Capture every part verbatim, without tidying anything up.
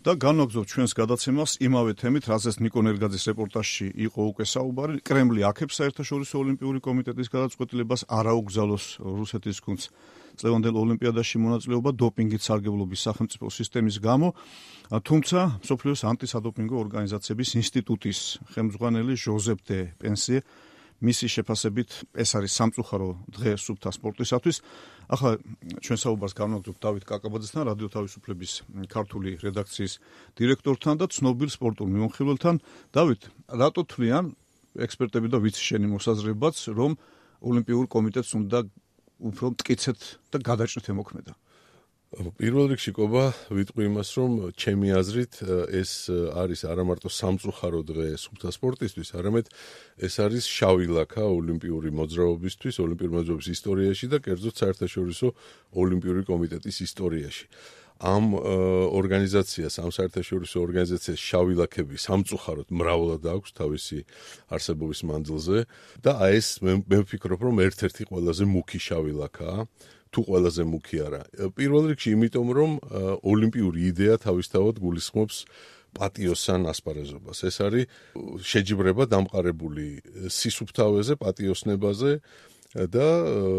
და განვაგრძობთ ჩვენს გადაცემას იმავე თემით, რაზეც ნიკო ნერგაძის რეპორტაჟში იყო უკვე საუბარი. კრემლი აქებს საერთაშორისო ოლიმპიური კომიტეტის გადაწყვეტილებას არაუგზავნოს რუსეთის გუნდს წლევანდელ ოლიმპიადაში მონაწილეობა დოპინგით სარგებლობის სახელმწიფო სისტემის გამო, თუმცა მსოფლიოს ანტისადოპინგო ორგანიზაციების ინსტიტუტის ხელმძღვანელი ჟოზეფ დე პენსიე მისი შეფასებით ეს არის სამწუხარო დღე სუფთა სპორტისათვის. ახლა ჩვენ საუბარს განვაგრძობთ დავით კაკაბაძესთან, რადიო თავისუფლების ქართული რედაქციის დირექტორთან და ცნობილ სპორტულ მიმოხილველთან. დავით, რატო თვლიან ექსპერტები და ვიცი შენი მოსაზრებაც, რომ ოლიმპიურ კომიტეტს უნდა უფრო მტკიცედ და გადაჭრით ემოქმედა? პირველ რიგში ყობა ვიტყვი იმას, რომ ჩემი აზრით ეს არის არა მარტო სამწუხარო დღე სუფთა სპორტისთვის, არამედ ეს არის შავი ლაქა ოლიმპიური მოძრაობისთვის, ოლიმპიური მოძრაობის ისტორიაში და კერძოდ საერთაშორისო ოლიმპიური კომიტეტის ისტორიაში. ამ ორგანიზაციას, ამ საერთაშორისო ორგანიზაციას შავი ლაქები სამწუხაროდ მრავლად აქვს თავისი არსებობის მანძილზე და აი ეს მე ვფიქრობ, რომ ერთ-ერთი ყველაზე მუქი შავი ლაქაა. თუ ყველაზე მუქი არა. პირველ რიგში იმიტომ, რომ ოლიმპიური იდეა თავისთავად გულისხმობს პატიოსან ასპარეზობას. ეს არის შეჯიბრება დამყარებული სისუფთავეზე, პატიოსნებაზე და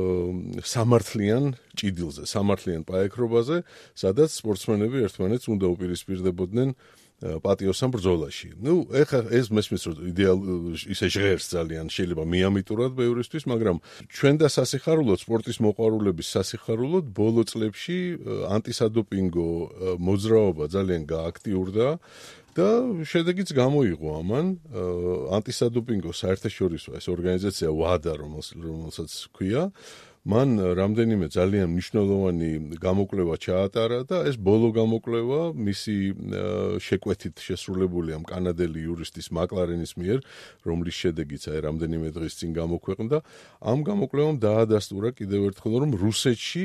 სამართლიან ჭიდილზე, სამართლიან პაექრობაზე, სადაც სპორტსმენები ერთმანეთს უნდა უპირისპირდებოდნენ პატიოსან ბრძოლაში. ნუ ეხლა ეს მესმის რომ იდეალ ისე ჟღერს ძალიან, შეიძლება მიამიტურად ბევრისთვის, მაგრამ ჩვენ და სასიხარულოდ, სპორტის მოყვარულების სასიხარულოდ ბოლო წლებში ანტისადოპინგო მოძრაობა ძალიან გააქტიურდა და შედეგიც გამოიღო ამან. ანტისადოპინგო საერთაშორისო ეს ორგანიზაცია ვადა, რომელსაც ქვია, მან რამდენიმე ძალიან მნიშვნელოვანი გამოკვლევა ჩაატარა და ეს ბოლო გამოკვლევა მისი შეკვეთით შესრულებული ამ კანადელი იურისტის მაკლარენის მიერ, რომლის შედეგიც აი რამდენიმე დღის წინ გამოქვეყნდა, ამ გამოკვლევამ დაადასტურა კიდევ ერთხელ, რომ რუსეთში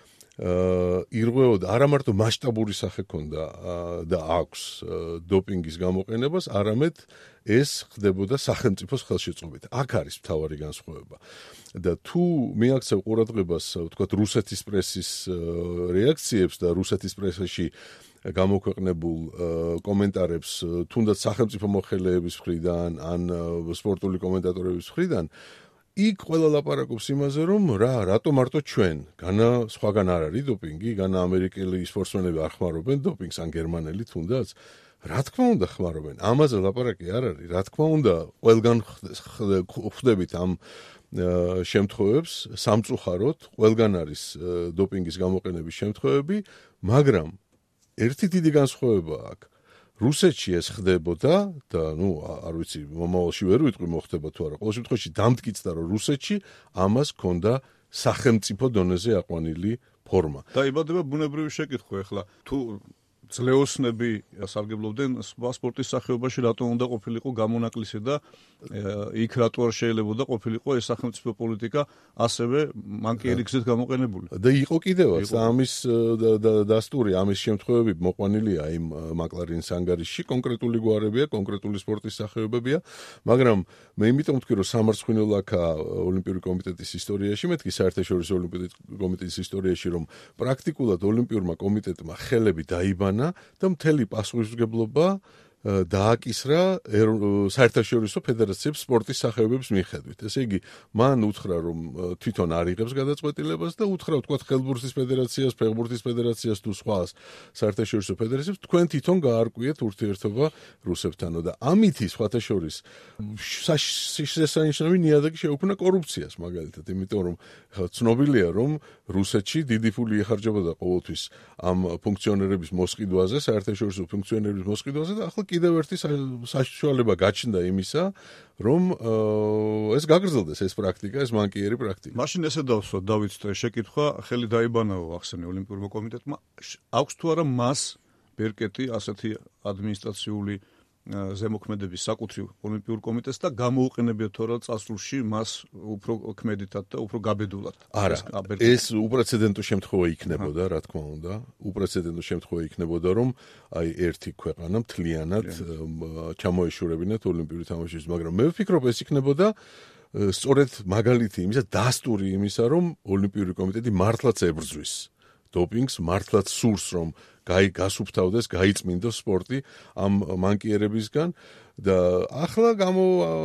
ირღვეოდა არა მარტო მასშტაბური სახე ქონდა და აქვს დოპინგის გამოყენებას, არამედ ეს ხდებოდა სახელმწიფოს ხელშეწყობით. აქ არის მთავარი განსხვავება. და თუ მიაქცევ ყურადღებას, ვთქვათ, რუსეთის პრესის რეაქციებს და რუსეთის პრესაში გამოქვეყნებულ კომენტარებს, თუნდაც სახელმწიფო მოხელეების მხრიდან, ან სპორტული კომენტატორების მხრიდან, იქ ყველა ლაპარაკობს იმაზე, რომ რა, რატო მარტო ჩვენ, განა სხვაგან არ არის დოპინგი, განა ამერიკელი სპორტსმენები არ ხმარობენ დოპინგს, ან გერმანელი თუნდაც. რა თქმა უნდა ხმარობენ, ამაზე ლაპარაკი არ არის, რა თქმა უნდა, ყველგან ხვდებით ამ შემთხვევებს, სამწუხაროდ, ყველგან არის დოპინგის გამოყენების შემთხვევები, მაგრამ ერთი დიდი განსხვავება აქვს. რუსეთში ეს ხდებოდა და ნუ არ ვიცი, მომავალში ვერ ვიტყვი მოხდება თუ არა. ყოველ შემთხვევაში დამტკიცდა, რომ რუსეთში ამას ჰქონდა სახელმწიფო დონეზე აყვანილი ფორმა. დაიბადება ბუნებრივი შეკითხვა ახლა, თუ ძლეოსნები სარგებლობდნენ სპორტის სახეობაში, რატო უნდა ყოფილიყო გამონაკლისი და იქ რატო არ შეიძლებოდა ყოფილიყო ეს სახელმწიფო პოლიტიკა ასევე მანკიერი გზით გამოყენებული. და იყო კიდევაც და ამის დასტური, ამის შემთხვევები მოყვანილია იმ მაკლარინის ანგარიშში, კონკრეტული გვარებია, კონკრეტული სპორტის სახეობებია, მაგრამ მე იმიტომ ვთქვი, რომ სამარცხვინო ლაქა ოლიმპიური კომიტეტის ისტორიაში, მეთქი საერთაშორისო ოლიმპიური კომიტეტის ისტორიაში, რომ პრაქტიკულად ოლიმპიურმა კომიტეტმა ხელები დაიბანა და მთელი პასუხისმგებლობა დააკისრა საერთაშორისო ფედერაციებს სპორტის სახეობების მიხედვით. ესე იგი, მან უთხრა, რომ თვითონ არ იღებს გადაწყვეტილებას და უთხრა, ვთქვათ, ხელბურთის ფედერაციას, ფეხბურთის ფედერაციას თუ სხვა საერთაშორისო ფედერაციებს, თქვენ თვითონ გაარკვიეთ ურთიერთობა რუსებთანო და ამითი სხვათა შორის შესანიშნავი ნიადაგი შეუქმნა კორუფციას, მაგალითად, იმიტომ რომ ცნობილია, რომ რუსეთში დიდი ფული იხარჯებოდა ყოველთვის ამ ფუნქციონერების მოსყიდვაზე, საერთაშორისო ფუნქციონერების მოსყიდვაზე და ახლა კიდევ ერთი საშუალება გაჩნდა იმისა, რომ ეს გაგრძელდეს ეს პრაქტიკა, ეს მანკიერი პრაქტიკა. მაშინ ესე დავსვა დავით შეკითხვა, ხელი დაიბანაო ახსენე ოლიმპიურმა კომიტეტმა, აქვს თუ არა მას ბერკეტი ასეთი ადმინისტრაციული ზემოქმედების საკუთრივ ოლიმპიურ კომიტეტს და გამოუყენებია თუ არა წასულში მას უფრო ქმედითად და უფრო გაბედულად. არა, ეს უპრეცედენტო შემთხვევა იქნებოდა, რა თქმა უნდა, უპრეცედენტო შემთხვევა იქნებოდა, რომ აი ერთი ქვეყანა მთლიანად ჩამოეშურებინათ ოლიმპიური თამაშების, მაგრამ მე ვფიქრობ, ეს იქნებოდა სწორედ მაგალითი იმისა, დასტური იმისა, რომ ოლიმპიური კომიტეტი მართლაც ებრძვის დოპინგს, მართლაც სურს, რომ გაი გასუფთავდეს, გაიწმინდოს სპორტი ამ მანკიერებისგან და ახლა გამო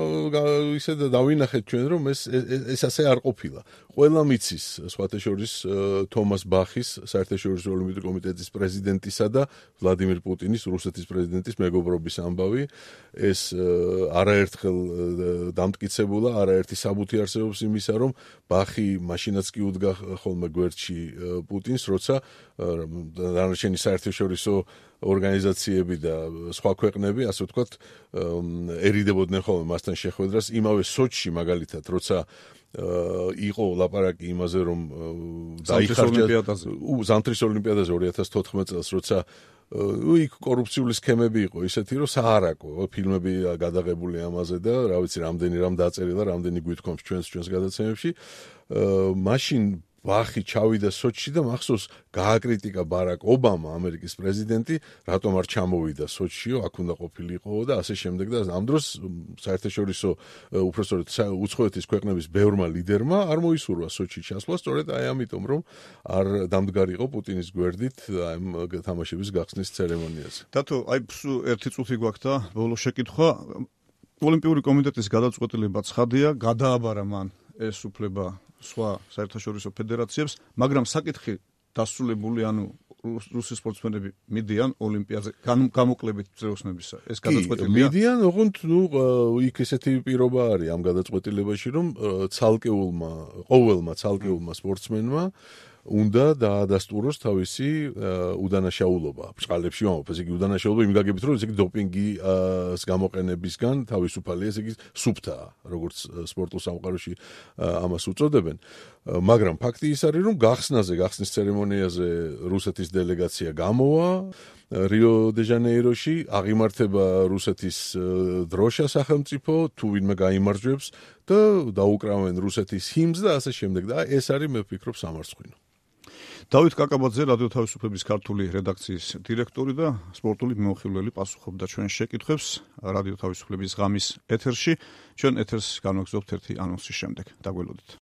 ისე დავინახეთ ჩვენ რომ ეს ეს ასე არ ყოფილა. ყველა მიცის სხვათა შორის თომას ბახის საერთაშორისო ოლიმპიური კომიტეტის პრეზიდენტისა და ვლადიმირ პუტინის რუსეთის პრეზიდენტის მეგობრობის ამბავი. ეს არაერთხელ დამტკიცებულა, არაერთი საბუთი არსებობს იმისა, რომ ბახი მაშინაც კი უდგა ხოლმე გვერდში პუტინს, როცა დანარჩენი საერთაშორისო ორგანიზაციები და სხვა ქვეყნები, ასე ვთქვათ, ერიდებოდნენ ხოლმე მასთან შეხვედრას. იმავე სოჩში მაგალითად, როცა იყო ლაპარაკი იმაზე, რომ დაიხარჯა ზამთრის ოლიმპიადაზე ორი ათას თოთხმეტ წელს, როცა იქ კორუფციული სქემები იყო ისეთი, რომ საარაკო ფილმები გადაღებული ამაზე და რა ვიცი, რამდენი რამ დაწერილა, რამდენი გვითქვამს ჩვენს ჩვენს გადაცემებში. მაშინ ბახი ჩავიდა სოჩში და მახსოვს გააკრიტიკა ბარაკ ობამა, ამერიკის პრეზიდენტი, რატომ არ ჩამოვიდა სოჩშიო, აქ უნდა ყოფილიყო და ასე შემდეგ და ამ დროს საერთაშორისო უпростоრად უცხოეთის ქვეყნების ბევრმა ლიდერმა არ მოისურვა სოჩში ჩასვლა, სწორედ აი ამიტომ, რომ არ დამდგარიყო პუტინის გვერდით ამ თამაშების გახსნის ცერემონიაზე. დათო, აი ერთი წუთი გვაქვს და ბოლო შეკითხვა. ოლიმპიური კომიტეტის გადაწყვეტილება ცხადია, გადააბარა მან ეს უფლება სხვა საერთაშორისო ფედერაციებს, მაგრამ საკითხი დასრულებული, ანუ რუსი სპორტსმენები მიდიან ოლიმპიადაზე გამოკლებით წრეოსნებისა. ეს გადაწყვეტილია? მიდიან, ოღონდ ნუ იქ ესეთი პირობა არის ამ გადაწყვეტილებაში, რომ ცალკეულმა, ყოველმა ცალკეულმა სპორტსმენმა უნდა დაადასტუროს თავისი უდანაშაულობა. ბრწყალებში ვამბობ, ესე იგი უდანაშაულობა იმ გაგებით, რომ ესე იგი დოპინგის გამოყენებისგან თავისუფალია, ესე იგი სუფთაა, როგორც სპორტულ სამყაროში ამას უწოდებენ. მაგრამ ფაქტი ის არის, რომ გახსნაზე, გახსნის ცერემონიაზე რუსეთის დელეგაცია გამოვა რიო დე ჟანეიროში, აღიმართება რუსეთის დროშა სახელმწიფო, თუ ვინმე გაიმარჯვებს და დაუკრავენ რუსეთის ჰიმნს და ასე შემდეგ. და ეს არის, მე ვფიქრობ, სამარცხვინო. დავით კაკაბაძე, რადიო თავისუფლების ქართული რედაქციის დირექტორი და სპორტული მიმოხილველი პასუხობდა ჩვენს შეკითხვებს რადიო თავისუფლების ღამის ეთერში. ჩვენ ეთერს განვაგრძობთ ერთი ანონსის შემდეგ. დაგველოდით.